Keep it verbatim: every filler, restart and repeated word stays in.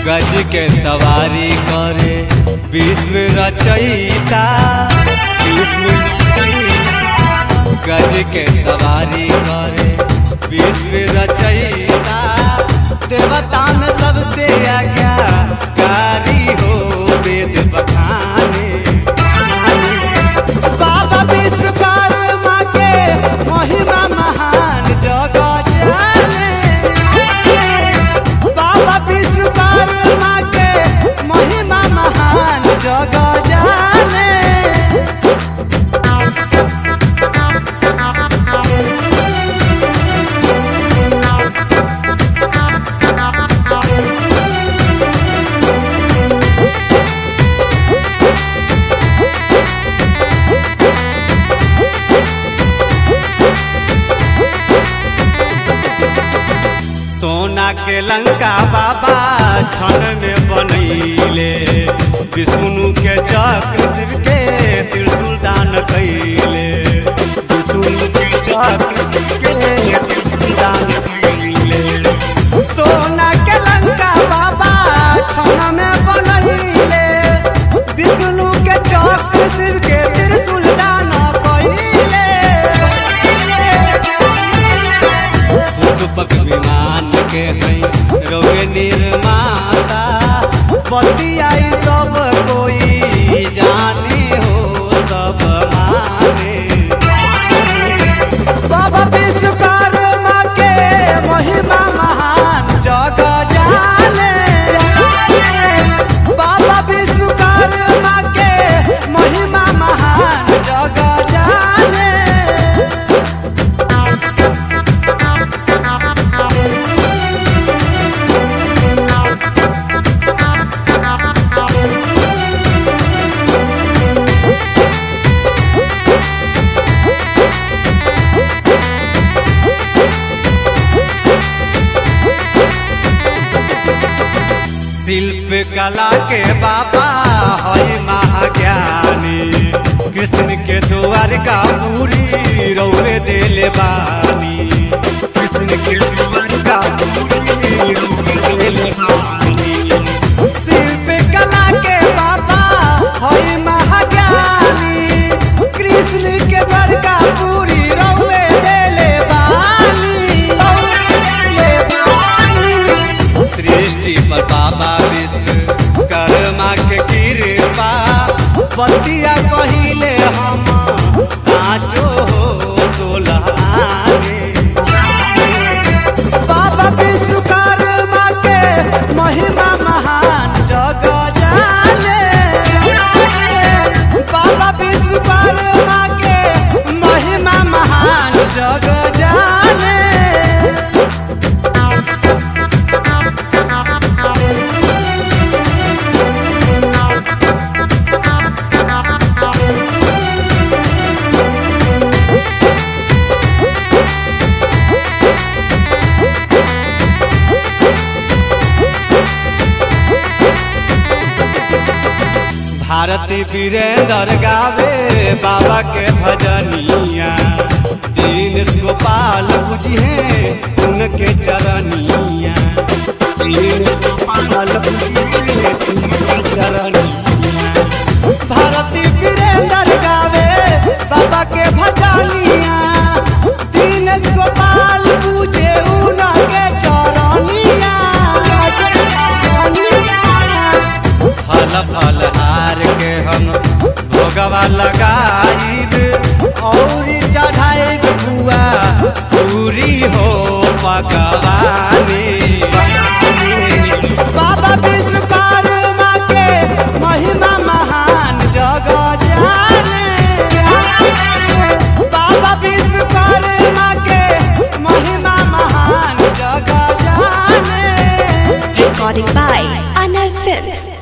गज के सवारी करे विश्व रचयिता, विश्व रचयिता। गज के सवारी करे विश्व रचयिता, देवता में सबसे आज्ञाकारी हो वेद बखाने। बाबा विश्वकर्मा के महिमा महान जग जाने, बाबा विश्वकर्मा के महिमा महान जग जाने। सोना के लंका बाबा क्षण में बनैले, विष्णु के चक्र शिव के त्रिशूल दान कैले, विष्णु के चक्र शिव के त्रिशूल दान कैले। सोना के लंका बाबा क्षण में बनैले, विष्णु के चक्र शिव के त्रिशूल दान कैले। पुष्पक विमान के नहीं रोगे निर्माता, बतियाई सब कोई जाने हो सब माने। बाबा विश्वकर्मा के महिमा महान जग जाने, बाबा विश्वकर्मा के महिमा महान जग जाने। शिल्प कला के बाबा है महाज्ञानी, कृष्ण के द्वारका पूरी रौवे देले बानी, कृष्ण के द्वारका पूरी रौवे देले बानी। शिल्प कला के बाबा है महाज्ञानी, कृष्ण के द्वारका पूरी रौवे देले बानी, रौवे देले बानी। सृष्टि पर बाबा विश्वकर्मा के कृपा, बतिया कहिले हम साचो हो सोलहाने। बाबा विश्वकर्मा के महिमा महान जग जाने, बाबा विश्वकर्मा के महिमा महान जग जाने। भारती वीरेंद्र गावे बाबा के भजनिया, दीन गोपाल बुझे उनके चरनिया, दीन गोपाल बुझे उनके चरनिया। भारती वीरेंद्र गावे बाबा के भजनिया, दीन गोपाल बुझे उनके चरनिया। फल फल हार के हम भोगवा लगाइब, और चढ़ाइब बुआ पूरी हो पकवाने। बाबा विश्वकर्मा के महिमा महान जग जाने, बाबा विश्वकर्मा के महिमा महान जग जाने। Recording by Anal Films.